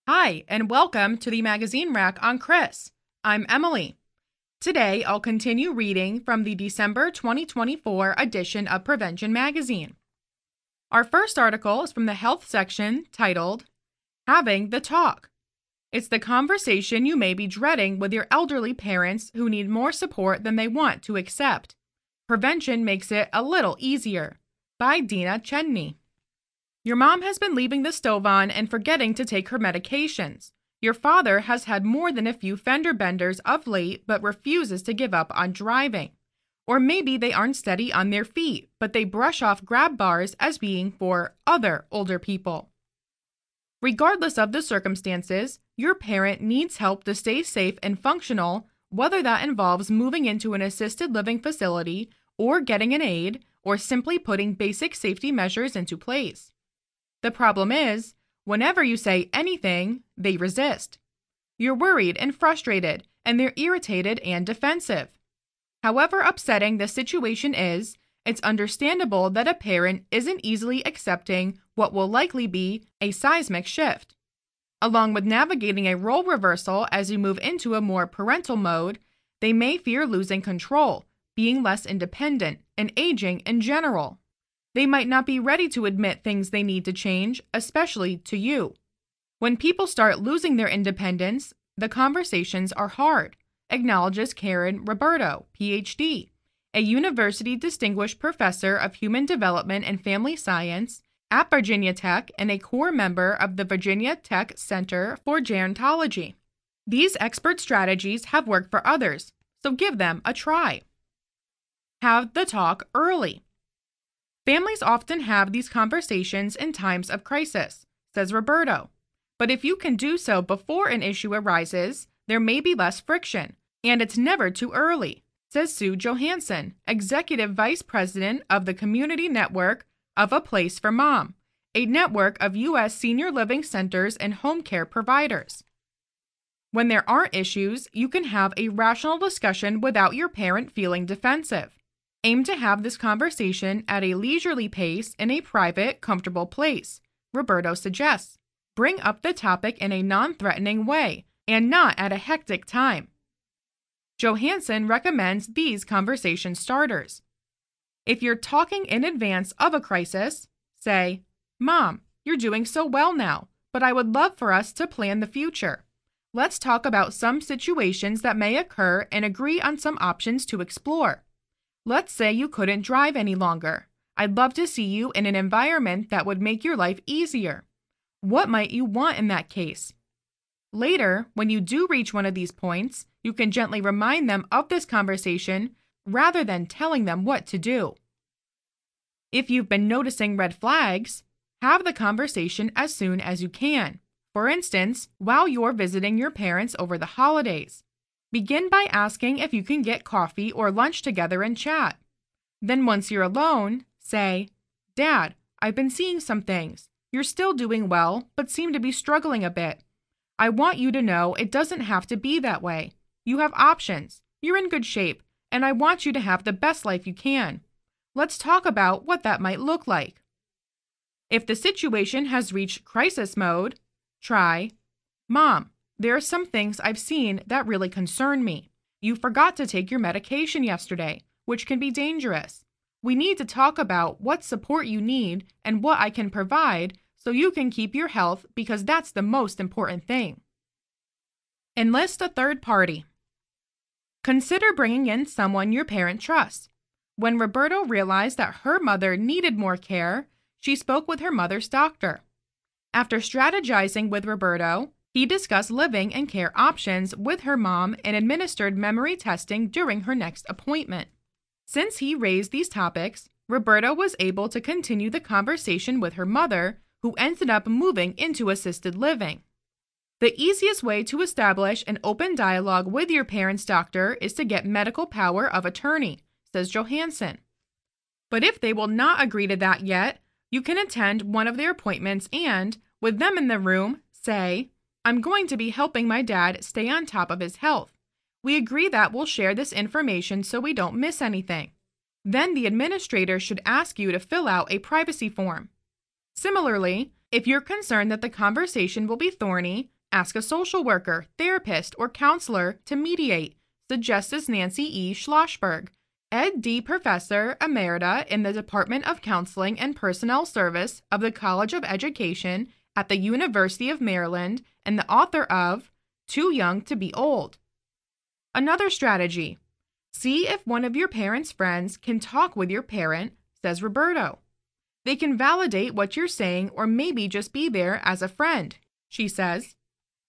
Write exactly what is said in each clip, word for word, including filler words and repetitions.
Hi, and welcome to the Magazine Rack on Chris. I'm Emily. Today, I'll continue reading from the December twenty twenty-four edition of Prevention Magazine. Our first article is from the health section titled, Having the Talk. It's the conversation you may be dreading with your elderly parents who need more support than they want to accept. Prevention makes it a little easier. By Dina Cheney. Your mom has been leaving the stove on and forgetting to take her medications. Your father has had more than a few fender benders of late but refuses to give up on driving. Or maybe they aren't steady on their feet, but they brush off grab bars as being for other older people. Regardless of the circumstances, your parent needs help to stay safe and functional, whether that involves moving into an assisted living facility or getting an aide or simply putting basic safety measures into place. The problem is, whenever you say anything, they resist. You're worried and frustrated, and they're irritated and defensive. However upsetting the situation is, it's understandable that a parent isn't easily accepting what will likely be a seismic shift. Along with navigating a role reversal as you move into a more parental mode, they may fear losing control, being less independent, and aging in general. They might not be ready to admit things they need to change, especially to you. When people start losing their independence, the conversations are hard, acknowledges Karen Roberto, P H D, a University Distinguished Professor of Human Development and Family Science at Virginia Tech and a core member of the Virginia Tech Center for Gerontology. These expert strategies have worked for others, so give them a try. Have the talk early. Families often have these conversations in times of crisis, says Roberto. But if you can do so before an issue arises, there may be less friction, and it's never too early, says Sue Johansson, Executive Vice President of the Community Network of A Place for Mom, a network of U S senior living centers and home care providers. When there aren't issues, you can have a rational discussion without your parent feeling defensive. Aim to have this conversation at a leisurely pace in a private, comfortable place, Roberto suggests. Bring up the topic in a non-threatening way, and not at a hectic time. Johansson recommends these conversation starters. If you're talking in advance of a crisis, say, Mom, you're doing so well now, but I would love for us to plan the future. Let's talk about some situations that may occur and agree on some options to explore. Let's say you couldn't drive any longer. I'd love to see you in an environment that would make your life easier. What might you want in that case? Later, when you do reach one of these points, you can gently remind them of this conversation rather than telling them what to do. If you've been noticing red flags, have the conversation as soon as you can. For instance, while you're visiting your parents over the holidays. Begin by asking if you can get coffee or lunch together and chat. Then once you're alone, say, Dad, I've been seeing some things. You're still doing well, but seem to be struggling a bit. I want you to know it doesn't have to be that way. You have options. You're in good shape, and I want you to have the best life you can. Let's talk about what that might look like. If the situation has reached crisis mode, try, Mom, there are some things I've seen that really concern me. You forgot to take your medication yesterday, which can be dangerous. We need to talk about what support you need and what I can provide so you can keep your health because that's the most important thing. Enlist a third party. Consider bringing in someone your parent trusts. When Roberto realized that her mother needed more care, she spoke with her mother's doctor. After strategizing with Roberto, he discussed living and care options with her mom and administered memory testing during her next appointment. Since he raised these topics, Roberto was able to continue the conversation with her mother, who ended up moving into assisted living. The easiest way to establish an open dialogue with your parent's doctor is to get medical power of attorney, says Johansson. But if they will not agree to that yet, you can attend one of their appointments and, with them in the room, say, I'm going to be helping my dad stay on top of his health. We agree that we'll share this information so we don't miss anything. Then the administrator should ask you to fill out a privacy form. Similarly, if you're concerned that the conversation will be thorny, Ask a social worker, therapist, or counselor to mediate, suggests Nancy E. Schlossberg, Ed D. Professor Emerita in the Department of Counseling and Personnel Service of the College of Education at the University of Maryland and the author of Too Young to Be Old. Another strategy: see if one of your parent's friends can talk with your parent, says Roberto. They can validate what you're saying or maybe just be there as a friend, she says.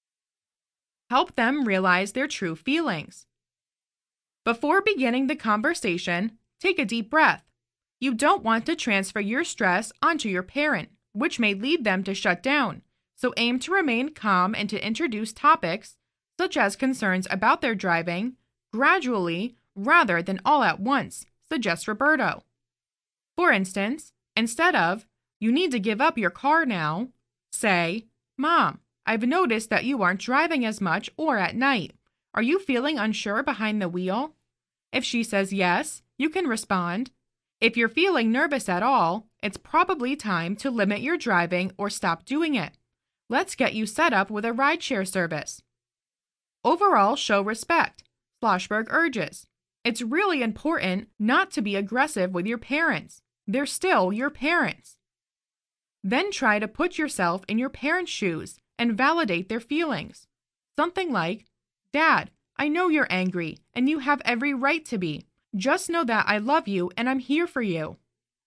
Help them realize their true feelings. Before beginning the conversation, take a deep breath. You don't want to transfer your stress onto your parent, which may lead them to shut down, so aim to remain calm and to introduce topics, such as concerns about their driving, gradually rather than all at once, suggests Roberto. For instance, instead of, "You need to give up your car now," say, "Mom, I've noticed that you aren't driving as much or at night. Are you feeling unsure behind the wheel?" If she says yes, you can respond, "If you're feeling nervous at all, it's probably time to limit your driving or stop doing it. Let's get you set up with a rideshare service." Overall, show respect, Schlossberg urges. It's really important not to be aggressive with your parents. They're still your parents. Then try to put yourself in your parents' shoes and validate their feelings. Something like, "Dad, I know you're angry, and you have every right to be. Just know that I love you and I'm here for you."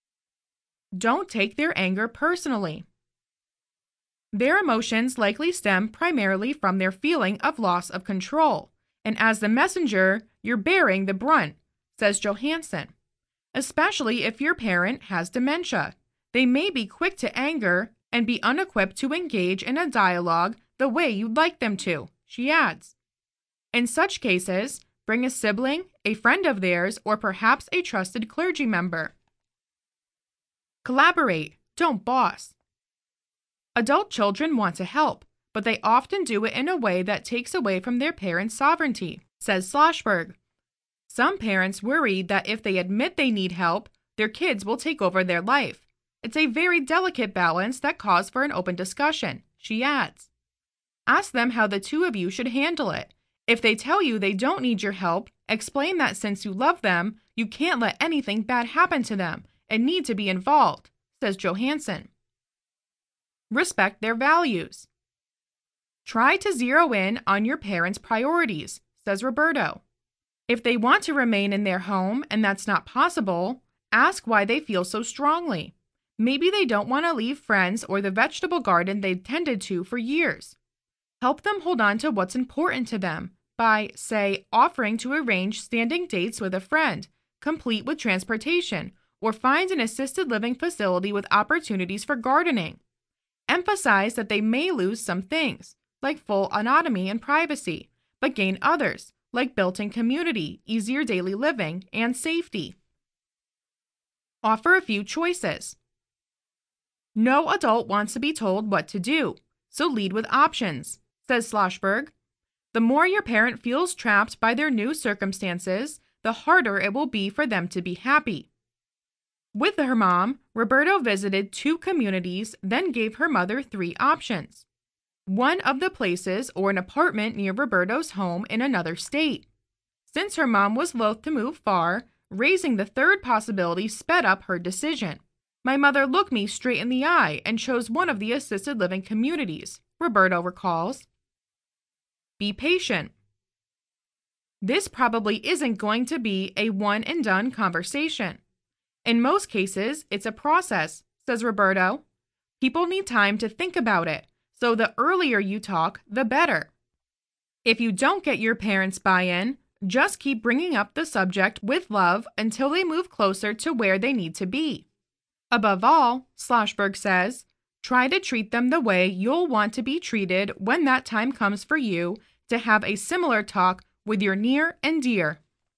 Don't take their anger personally. Their emotions likely stem primarily from their feeling of loss of control, and as the messenger, you're bearing the brunt, says Johansson. Especially if your parent has dementia. They may be quick to anger and be unequipped to engage in a dialogue the way you'd like them to, she adds. In such cases, bring a sibling, a friend of theirs, or perhaps a trusted clergy member. Collaborate, don't boss. Adult children want to help, but they often do it in a way that takes away from their parents' sovereignty, says Schlossberg. Some parents worry that if they admit they need help, their kids will take over their life. It's a very delicate balance that calls for an open discussion, she adds. Ask them how the two of you should handle it. If they tell you they don't need your help, explain that since you love them, you can't let anything bad happen to them and need to be involved, says Johansson. Respect their values. Try to zero in on your parents' priorities, says Roberto. If they want to remain in their home and that's not possible, ask why they feel so strongly. Maybe they don't want to leave friends or the vegetable garden they've tended to for years. Help them hold on to what's important to them by, say, offering to arrange standing dates with a friend, complete with transportation, or find an assisted living facility with opportunities for gardening. Emphasize that they may lose some things, like full autonomy and privacy, but gain others, like built-in community, easier daily living, and safety. Offer a few choices. No adult wants to be told what to do, so lead with options, says Schlossberg. The more your parent feels trapped by their new circumstances, the harder it will be for them to be happy. With her mom, Roberto visited two communities, then gave her mother three options. One of the places or an apartment near Roberto's home in another state. Since her mom was loath to move far, raising the third possibility sped up her decision. My mother looked me straight in the eye and chose one of the assisted living communities, Roberto recalls. Be patient. This probably isn't going to be a one-and-done conversation. In most cases, it's a process, says Roberto. People need time to think about it, so the earlier you talk, the better. If you don't get your parents' buy-in, just keep bringing up the subject with love until they move closer to where they need to be. Above all, Schlossberg says, try to treat them the way you'll want to be treated when that time comes for you to have a similar talk with your near and dear.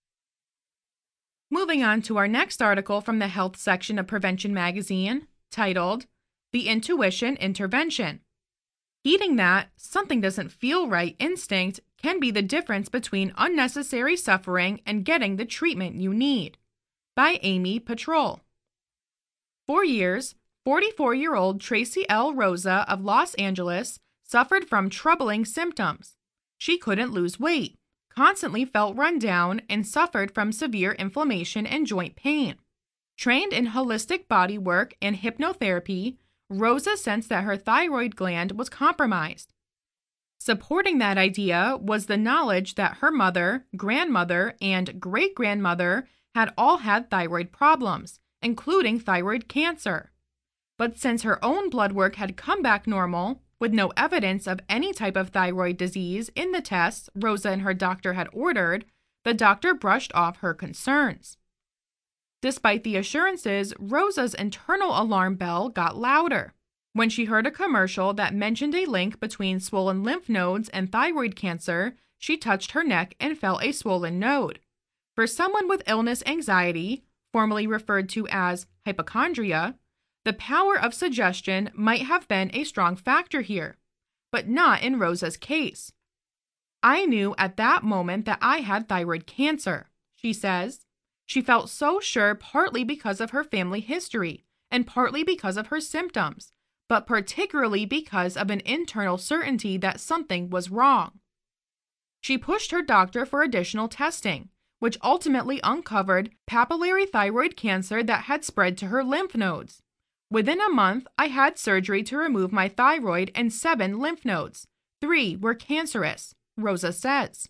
Moving on to our next article from the health section of Prevention Magazine, titled, The Intuition Intervention. Heeding that something doesn't feel right instinct can be the difference between unnecessary suffering and getting the treatment you need. By Amy Patrol. For years, forty-four-year-old Tracy L. Rosa of Los Angeles suffered from troubling symptoms. She couldn't lose weight, constantly felt run down, and suffered from severe inflammation and joint pain. Trained in holistic body work and hypnotherapy, Rosa sensed that her thyroid gland was compromised. Supporting that idea was the knowledge that her mother, grandmother, and great-grandmother had all had thyroid problems, including thyroid cancer. But since her own blood work had come back normal, with no evidence of any type of thyroid disease in the tests Rosa and her doctor had ordered, the doctor brushed off her concerns. Despite the assurances, Rosa's internal alarm bell got louder. When she heard a commercial that mentioned a link between swollen lymph nodes and thyroid cancer, she touched her neck and felt a swollen node. For someone with illness anxiety, formerly referred to as hypochondria, the power of suggestion might have been a strong factor here, but not in Rosa's case. I knew at that moment that I had thyroid cancer, she says. She felt so sure partly because of her family history and partly because of her symptoms, but particularly because of an internal certainty that something was wrong. She pushed her doctor for additional testing, which ultimately uncovered papillary thyroid cancer that had spread to her lymph nodes. Within a month, I had surgery to remove my thyroid and seven lymph nodes. Three were cancerous, Rosa says.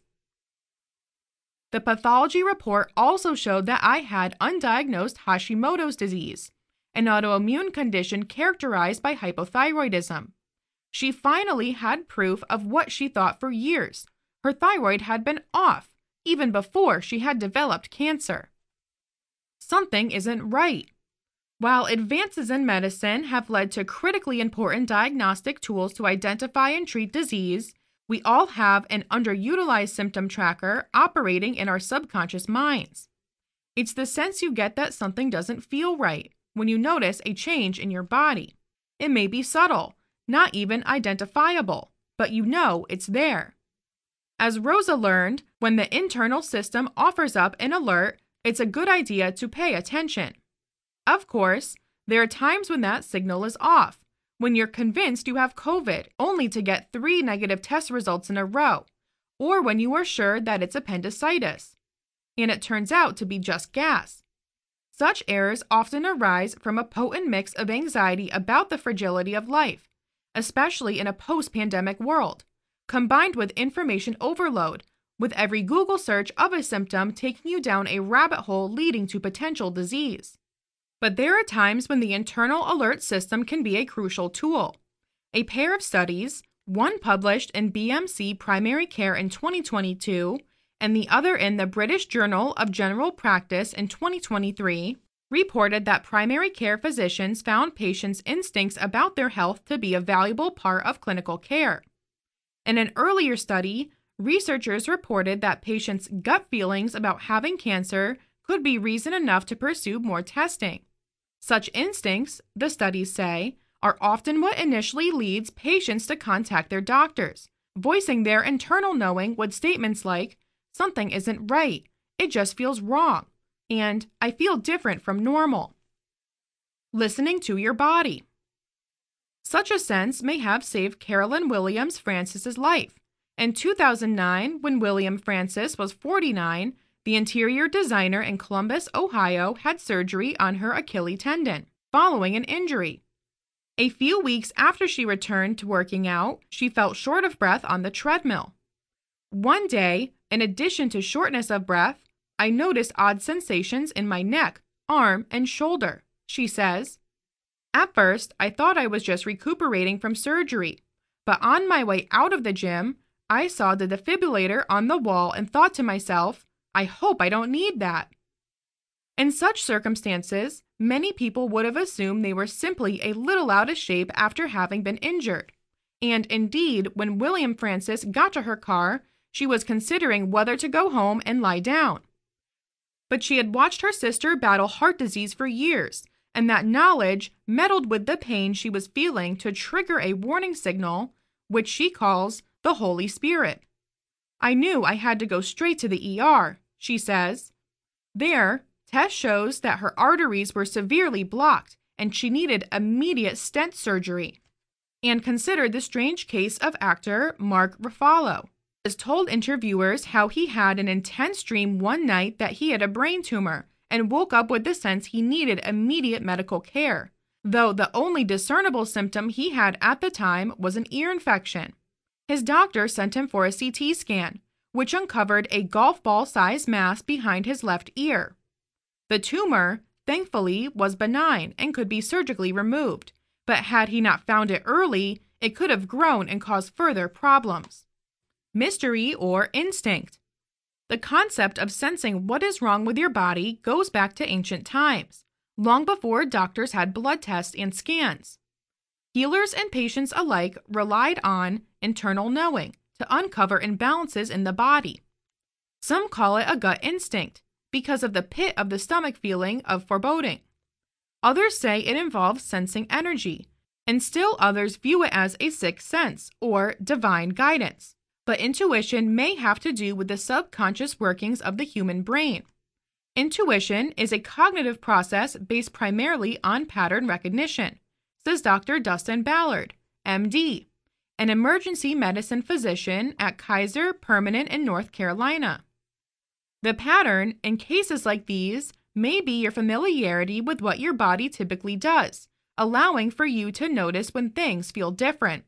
The pathology report also showed that I had undiagnosed Hashimoto's disease, an autoimmune condition characterized by hypothyroidism. She finally had proof of what she thought for years. Her thyroid had been off, even before she had developed cancer. Something isn't right. While advances in medicine have led to critically important diagnostic tools to identify and treat disease, we all have an underutilized symptom tracker operating in our subconscious minds. It's the sense you get that something doesn't feel right when you notice a change in your body. It may be subtle, not even identifiable, but you know it's there. As Rosa learned, when the internal system offers up an alert, it's a good idea to pay attention. Of course, there are times when that signal is off, when you're convinced you have COVID only to get three negative test results in a row, or when you are sure that it's appendicitis, and it turns out to be just gas. Such errors often arise from a potent mix of anxiety about the fragility of life, especially in a post-pandemic world, combined with information overload, with every Google search of a symptom taking you down a rabbit hole leading to potential disease. But there are times when the internal alert system can be a crucial tool. A pair of studies, one published in B M C Primary Care in twenty twenty-two and the other in the British Journal of General Practice in twenty twenty-three, reported that primary care physicians found patients' instincts about their health to be a valuable part of clinical care. In an earlier study, researchers reported that patients' gut feelings about having cancer could be reason enough to pursue more testing. Such instincts, the studies say, are often what initially leads patients to contact their doctors, voicing their internal knowing with statements like, "Something isn't right, it just feels wrong," and "I feel different from normal." Listening to your body. Such a sense may have saved Carolyn Williams Francis's life. In two thousand nine, when William Francis was forty-nine, the interior designer in Columbus, Ohio, had surgery on her Achilles tendon following an injury. A few weeks after she returned to working out, she felt short of breath on the treadmill. One day, in addition to shortness of breath, I noticed odd sensations in my neck, arm, and shoulder, she says. At first, I thought I was just recuperating from surgery, but on my way out of the gym, I saw the defibrillator on the wall and thought to myself, I hope I don't need that. In such circumstances, many people would have assumed they were simply a little out of shape after having been injured. And indeed, when William Francis got to her car, she was considering whether to go home and lie down. But she had watched her sister battle heart disease for years, and that knowledge meddled with the pain she was feeling to trigger a warning signal, which she calls the Holy Spirit. I knew I had to go straight to the E R, she says. There, test shows that her arteries were severely blocked and she needed immediate stent surgery. and considered the strange case of actor Mark Ruffalo. He has told interviewers how he had an intense dream one night that he had a brain tumor and woke up with the sense he needed immediate medical care, though the only discernible symptom he had at the time was an ear infection. His doctor sent him for a C T scan, which uncovered a golf ball-sized mass behind his left ear. The tumor, thankfully, was benign and could be surgically removed, but had he not found it early, it could have grown and caused further problems. Mystery or instinct. The concept of sensing what is wrong with your body goes back to ancient times, long before doctors had blood tests and scans. Healers and patients alike relied on internal knowing to uncover imbalances in the body. Some call it a gut instinct because of the pit of the stomach feeling of foreboding. Others say it involves sensing energy, and still others view it as a sixth sense or divine guidance. But intuition may have to do with the subconscious workings of the human brain. Intuition is a cognitive process based primarily on pattern recognition, says Doctor Dustin Ballard, M D, an emergency medicine physician at Kaiser Permanente in North Carolina. The pattern, in cases like these, may be your familiarity with what your body typically does, allowing for you to notice when things feel different.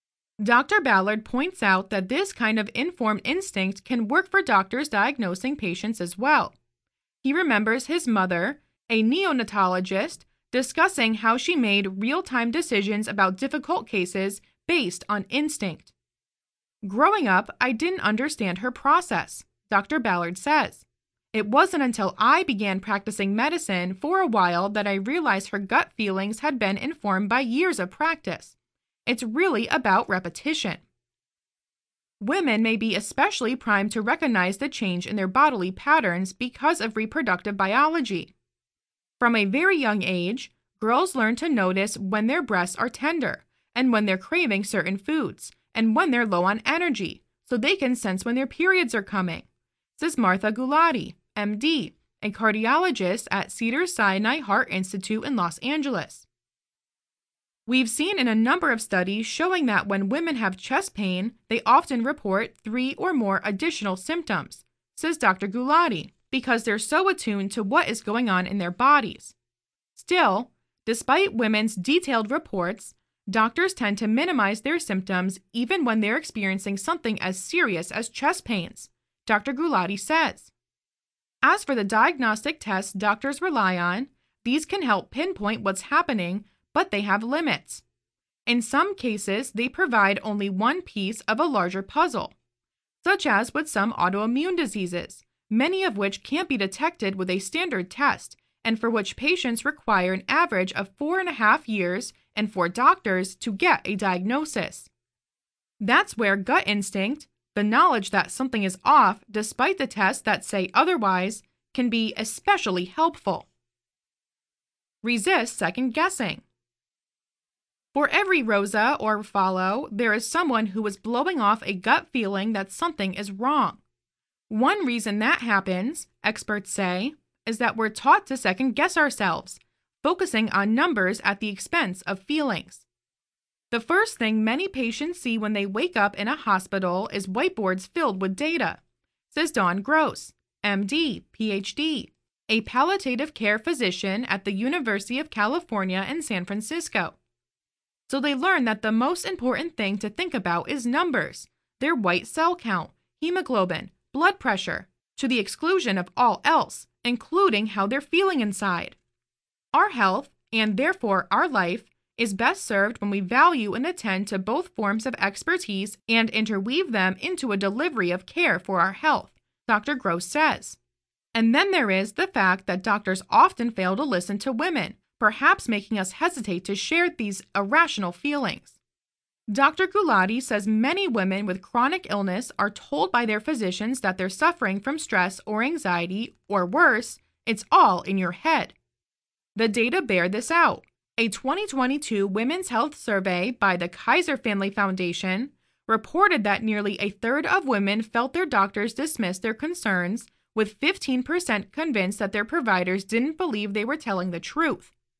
Doctor Ballard points out that this kind of informed instinct can work for doctors diagnosing patients as well. He remembers his mother, a neonatologist, discussing how she made real-time decisions about difficult cases based on instinct. Growing up, I didn't understand her process, Doctor Ballard says. It wasn't until I began practicing medicine for a while that I realized her gut feelings had been informed by years of practice. It's really about repetition. Women may be especially primed to recognize the change in their bodily patterns because of reproductive biology. From a very young age, girls learn to notice when their breasts are tender, and when they're craving certain foods, and when they're low on energy, so they can sense when their periods are coming, says Martha Gulati, M D, a cardiologist at Cedars-Sinai Heart Institute in Los Angeles. We've seen in a number of studies showing that when women have chest pain, they often report three or more additional symptoms, says Doctor Gulati, because they're so attuned to what is going on in their bodies. Still, despite women's detailed reports, doctors tend to minimize their symptoms even when they're experiencing something as serious as chest pains, Doctor Gulati says. As for the diagnostic tests doctors rely on, these can help pinpoint what's happening, but they have limits. In some cases, they provide only one piece of a larger puzzle, such as with some autoimmune diseases, many of which can't be detected with a standard test, and for which patients require an average of four and a half years and for doctors to get a diagnosis. That's where gut instinct, the knowledge that something is off despite the tests that say otherwise, can be especially helpful. Resist second guessing. For every Rosa or Ruffalo, there is someone who is blowing off a gut feeling that something is wrong. One reason that happens, experts say, is that we're taught to second guess ourselves, focusing on numbers at the expense of feelings. The first thing many patients see when they wake up in a hospital is whiteboards filled with data, says Dawn Gross, M D, P H D, a palliative care physician at the University of California in San Francisco. So they learn that the most important thing to think about is numbers, their white cell count, hemoglobin, blood pressure, to the exclusion of all else, including how they're feeling inside. Our health, and therefore our life, is best served when we value and attend to both forms of expertise and interweave them into a delivery of care for our health, Doctor Gross says. And then there is the fact that doctors often fail to listen to women, perhaps making us hesitate to share these irrational feelings. Doctor Gulati says many women with chronic illness are told by their physicians that they're suffering from stress or anxiety, or worse, it's all in your head. The data bear this out. A twenty twenty-two Women's Health Survey by the Kaiser Family Foundation reported that nearly a third of women felt their doctors dismissed their concerns, with fifteen percent convinced that their providers didn't believe they were telling the truth.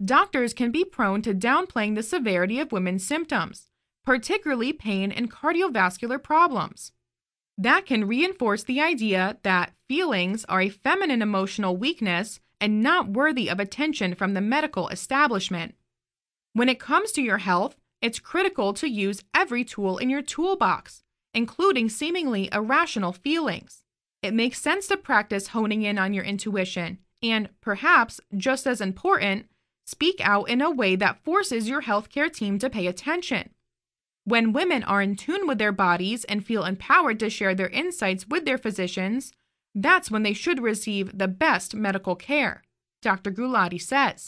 doctors can be prone to downplaying the severity of women's symptoms, particularly pain and cardiovascular problems. That can reinforce the idea that feelings are a feminine emotional weakness and not worthy of attention from the medical establishment. When it comes to your health, it's critical to use every tool in your toolbox, including seemingly irrational feelings. It makes sense to practice honing in on your intuition and, perhaps just as important, speak out in a way that forces your healthcare team to pay attention. When women are in tune with their bodies and feel empowered to share their insights with their physicians, that's when they should receive the best medical care, Doctor Gulati says.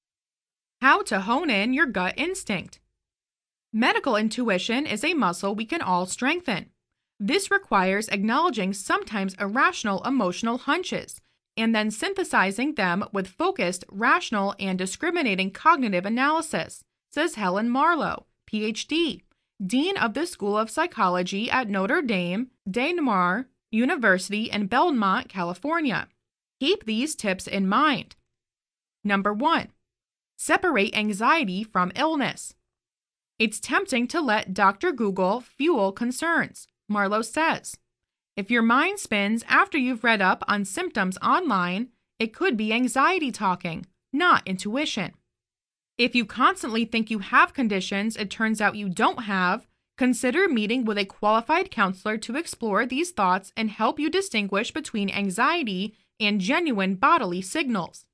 How to hone in your gut instinct. Medical intuition is a muscle we can all strengthen. This requires acknowledging sometimes irrational emotional hunches and then synthesizing them with focused, rational, and discriminating cognitive analysis, says Helen Marlowe, P H D, Dean of the School of Psychology at Notre Dame de Mar University in Belmont, California. Keep these tips in mind. Number one, separate anxiety from illness. It's tempting to let Doctor Google fuel concerns, Marlowe says. If your mind spins after you've read up on symptoms online, it could be anxiety talking, not intuition. If you constantly think you have conditions it turns out you don't have, consider meeting with a qualified counselor to explore these thoughts and help you distinguish between anxiety and genuine bodily signals.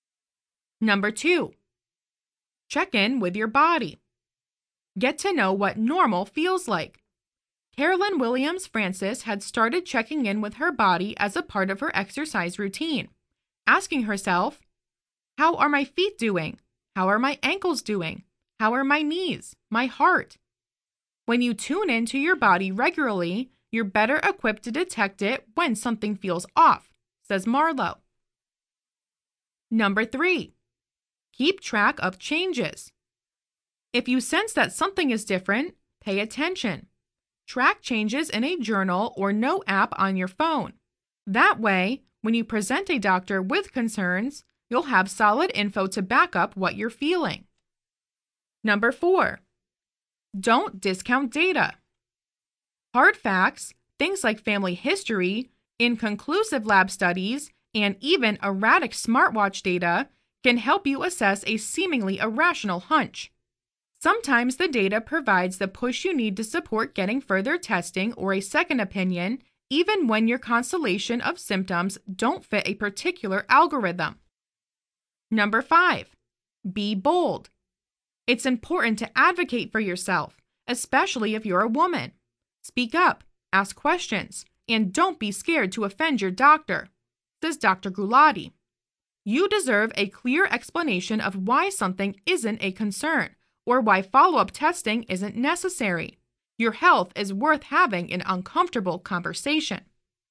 Number two, check in with your body. Get to know what normal feels like. Carolyn Williams Francis had started checking in with her body as a part of her exercise routine, asking herself, how are my feet doing? How are my ankles doing? How are my knees? My heart? When you tune into your body regularly, you're better equipped to detect it when something feels off, says Marlowe. Number three, keep track of changes. If you sense that something is different, pay attention. Track changes in a journal or note app on your phone. That way, when you present a doctor with concerns, you'll have solid info to back up what you're feeling. Number four, don't discount data. Hard facts, things like family history, inconclusive lab studies, and even erratic smartwatch data can help you assess a seemingly irrational hunch. Sometimes the data provides the push you need to support getting further testing or a second opinion, even when your constellation of symptoms don't fit a particular algorithm. Number five, be bold. It's important to advocate for yourself, especially if you're a woman. Speak up, ask questions, and don't be scared to offend your doctor, says Doctor Gulati. You deserve a clear explanation of why something isn't a concern or why follow-up testing isn't necessary. Your health is worth having an uncomfortable conversation.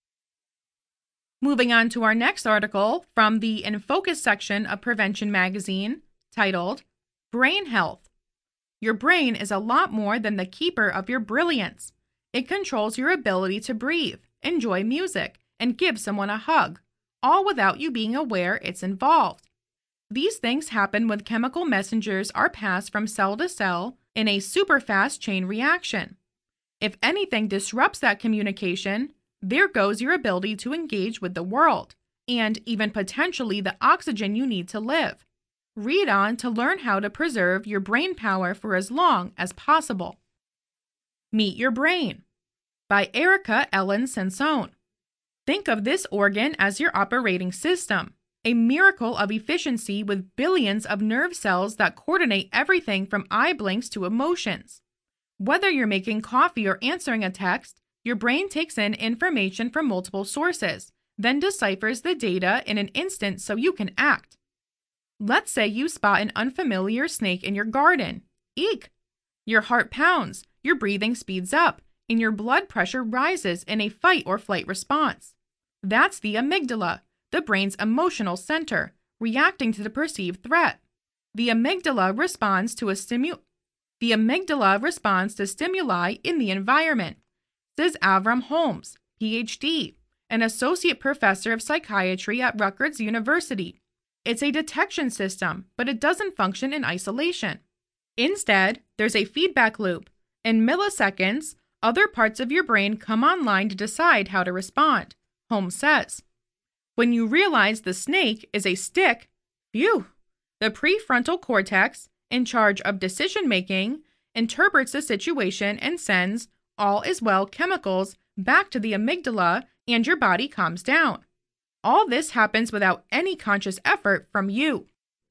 Moving on to our next article from the In Focus section of Prevention Magazine, titled, Brain Health. Your brain is a lot more than the keeper of your brilliance. It controls your ability to breathe, enjoy music, and give someone a hug, all without you being aware it's involved. These things happen when chemical messengers are passed from cell to cell in a super-fast chain reaction. If anything disrupts that communication, there goes your ability to engage with the world, and even potentially the oxygen you need to live. Read on to learn how to preserve your brain power for as long as possible. Meet Your Brain by Erica Ellen Sansone. Think of this organ as your operating system, a miracle of efficiency with billions of nerve cells that coordinate everything from eye blinks to emotions. Whether you're making coffee or answering a text, your brain takes in information from multiple sources, then deciphers the data in an instant so you can act. Let's say you spot an unfamiliar snake in your garden. Eek! Your heart pounds, your breathing speeds up, and your blood pressure rises in a fight or flight response. That's the amygdala, the brain's emotional center, reacting to the perceived threat. The amygdala responds to a stimu- The amygdala responds to stimuli in the environment, says Avram Holmes, P H D, an associate professor of psychiatry at Rutgers University. It's a detection system, but it doesn't function in isolation. Instead, there's a feedback loop. In milliseconds, other parts of your brain come online to decide how to respond, Holmes says. When you realize the snake is a stick, phew, the prefrontal cortex, in charge of decision-making, interprets the situation and sends all is well chemicals back to the amygdala, and your body calms down. All this happens without any conscious effort from you.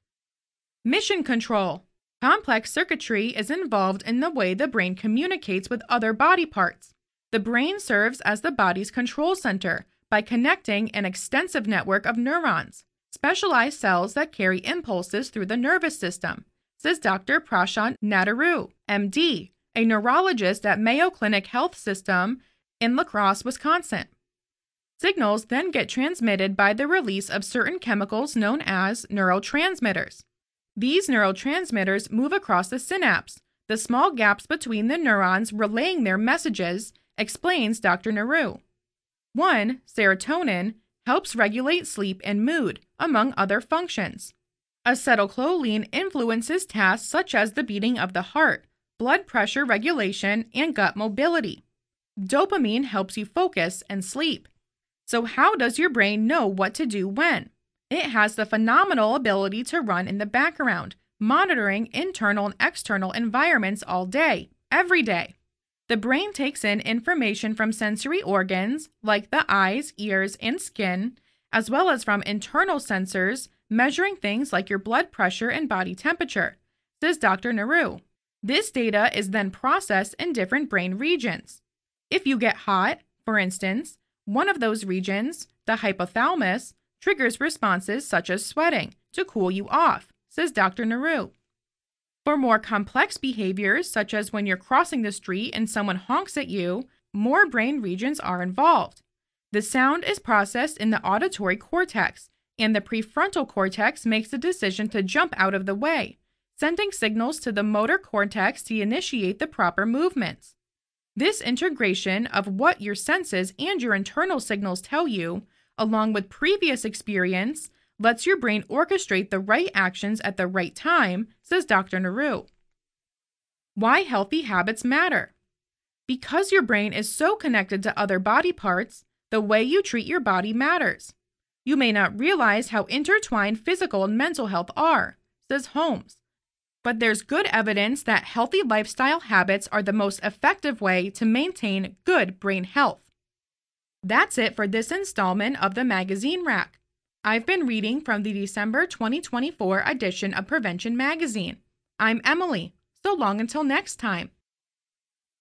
Mission control. Complex circuitry is involved in the way the brain communicates with other body parts. The brain serves as the body's control center by connecting an extensive network of neurons, specialized cells that carry impulses through the nervous system, says Doctor Prashant Nadaru, M D, a neurologist at Mayo Clinic Health System in La Crosse, Wisconsin. Signals then get transmitted by the release of certain chemicals known as neurotransmitters. These neurotransmitters move across the synapse, the small gaps between the neurons relaying their messages, explains Doctor Nadaru. One, serotonin, helps regulate sleep and mood, among other functions. Acetylcholine influences tasks such as the beating of the heart, blood pressure regulation, and gut mobility. Dopamine helps you focus and sleep. So how does your brain know what to do when? It has the phenomenal ability to run in the background, monitoring internal and external environments all day, every day. The brain takes in information from sensory organs, like the eyes, ears, and skin, as well as from internal sensors, measuring things like your blood pressure and body temperature, says Doctor Nadaru. This data is then processed in different brain regions. If you get hot, for instance, one of those regions, the hypothalamus, triggers responses such as sweating to cool you off, says Doctor Nadaru. For more complex behaviors, such as when you're crossing the street and someone honks at you, more brain regions are involved. The sound is processed in the auditory cortex, and the prefrontal cortex makes the decision to jump out of the way, sending signals to the motor cortex to initiate the proper movements. This integration of what your senses and your internal signals tell you, along with previous experience, lets your brain orchestrate the right actions at the right time, says Doctor Nadaru. Why healthy habits matter. Because your brain is so connected to other body parts, the way you treat your body matters. You may not realize how intertwined physical and mental health are, says Holmes. But there's good evidence that healthy lifestyle habits are the most effective way to maintain good brain health. That's it for this installment of the Magazine Rack. I've been reading from the December twenty twenty-four edition of Prevention Magazine. I'm Emily. So long until next time.